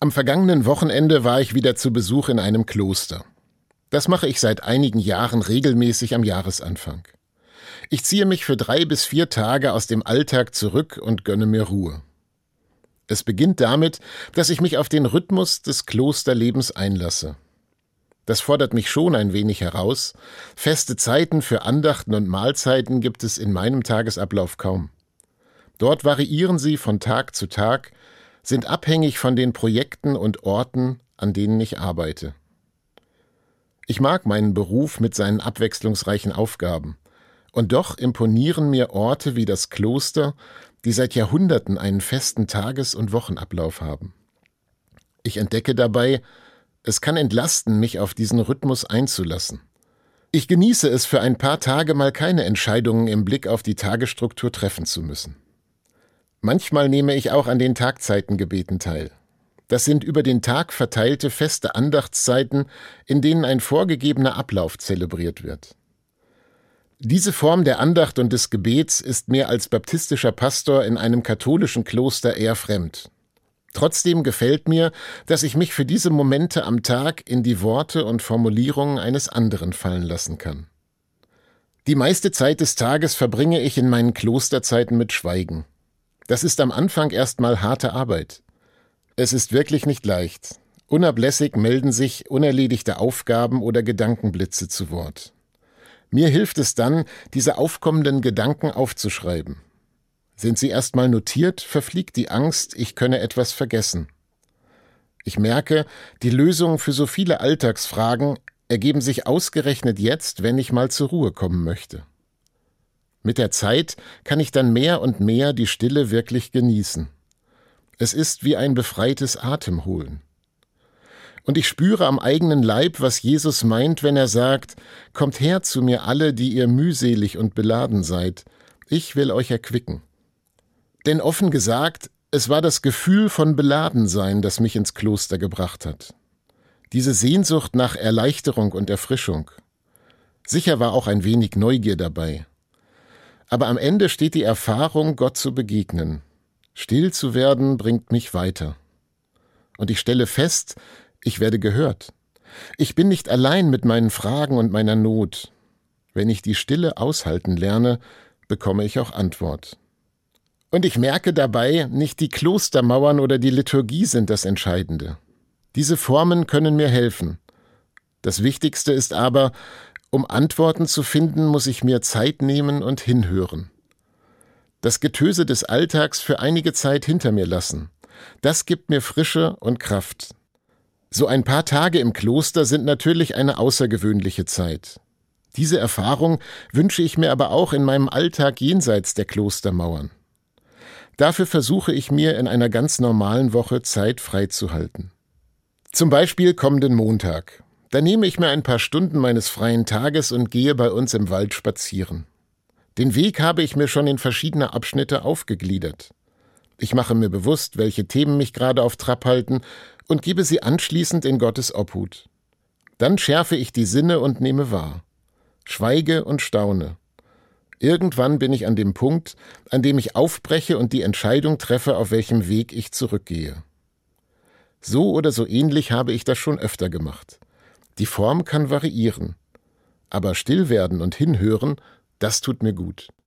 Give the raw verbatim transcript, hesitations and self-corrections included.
Am vergangenen Wochenende war ich wieder zu Besuch in einem Kloster. Das mache ich seit einigen Jahren regelmäßig am Jahresanfang. Ich ziehe mich für drei bis vier Tage aus dem Alltag zurück und gönne mir Ruhe. Es beginnt damit, dass ich mich auf den Rhythmus des Klosterlebens einlasse. Das fordert mich schon ein wenig heraus. Feste Zeiten für Andachten und Mahlzeiten gibt es in meinem Tagesablauf kaum. Dort variieren sie von Tag zu Tag, sind abhängig von den Projekten und Orten, an denen ich arbeite. Ich mag meinen Beruf mit seinen abwechslungsreichen Aufgaben. Und doch imponieren mir Orte wie das Kloster, die seit Jahrhunderten einen festen Tages- und Wochenablauf haben. Ich entdecke dabei, es kann entlasten, mich auf diesen Rhythmus einzulassen. Ich genieße es, für ein paar Tage mal keine Entscheidungen im Blick auf die Tagesstruktur treffen zu müssen. Manchmal nehme ich auch an den Tagzeitengebeten teil. Das sind über den Tag verteilte feste Andachtszeiten, in denen ein vorgegebener Ablauf zelebriert wird. Diese Form der Andacht und des Gebets ist mir als baptistischer Pastor in einem katholischen Kloster eher fremd. Trotzdem gefällt mir, dass ich mich für diese Momente am Tag in die Worte und Formulierungen eines anderen fallen lassen kann. Die meiste Zeit des Tages verbringe ich in meinen Klosterzeiten mit Schweigen. Das ist am Anfang erstmal harte Arbeit. Es ist wirklich nicht leicht. Unablässig melden sich unerledigte Aufgaben oder Gedankenblitze zu Wort. Mir hilft es dann, diese aufkommenden Gedanken aufzuschreiben. Sind sie erstmal notiert, verfliegt die Angst, ich könne etwas vergessen. Ich merke, die Lösungen für so viele Alltagsfragen ergeben sich ausgerechnet jetzt, wenn ich mal zur Ruhe kommen möchte. Mit der Zeit kann ich dann mehr und mehr die Stille wirklich genießen. Es ist wie ein befreites Atemholen. Und ich spüre am eigenen Leib, was Jesus meint, wenn er sagt, »Kommt her zu mir alle, die ihr mühselig und beladen seid, ich will euch erquicken.« Denn offen gesagt, es war das Gefühl von Beladensein, das mich ins Kloster gebracht hat. Diese Sehnsucht nach Erleichterung und Erfrischung. Sicher war auch ein wenig Neugier dabei. Aber am Ende steht die Erfahrung, Gott zu begegnen. Still zu werden bringt mich weiter. Und ich stelle fest, ich werde gehört. Ich bin nicht allein mit meinen Fragen und meiner Not. Wenn ich die Stille aushalten lerne, bekomme ich auch Antwort. Und ich merke dabei, nicht die Klostermauern oder die Liturgie sind das Entscheidende. Diese Formen können mir helfen. Das Wichtigste ist aber, um Antworten zu finden, muss ich mir Zeit nehmen und hinhören. Das Getöse des Alltags für einige Zeit hinter mir lassen. Das gibt mir Frische und Kraft. So ein paar Tage im Kloster sind natürlich eine außergewöhnliche Zeit. Diese Erfahrung wünsche ich mir aber auch in meinem Alltag jenseits der Klostermauern. Dafür versuche ich mir in einer ganz normalen Woche Zeit freizuhalten. Zum Beispiel kommenden Montag. Da nehme ich mir ein paar Stunden meines freien Tages und gehe bei uns im Wald spazieren. Den Weg habe ich mir schon in verschiedene Abschnitte aufgegliedert. Ich mache mir bewusst, welche Themen mich gerade auf Trab halten und gebe sie anschließend in Gottes Obhut. Dann schärfe ich die Sinne und nehme wahr. Schweige und staune. Irgendwann bin ich an dem Punkt, an dem ich aufbreche und die Entscheidung treffe, auf welchem Weg ich zurückgehe. So oder so ähnlich habe ich das schon öfter gemacht. Die Form kann variieren. Aber still werden und hinhören, das tut mir gut.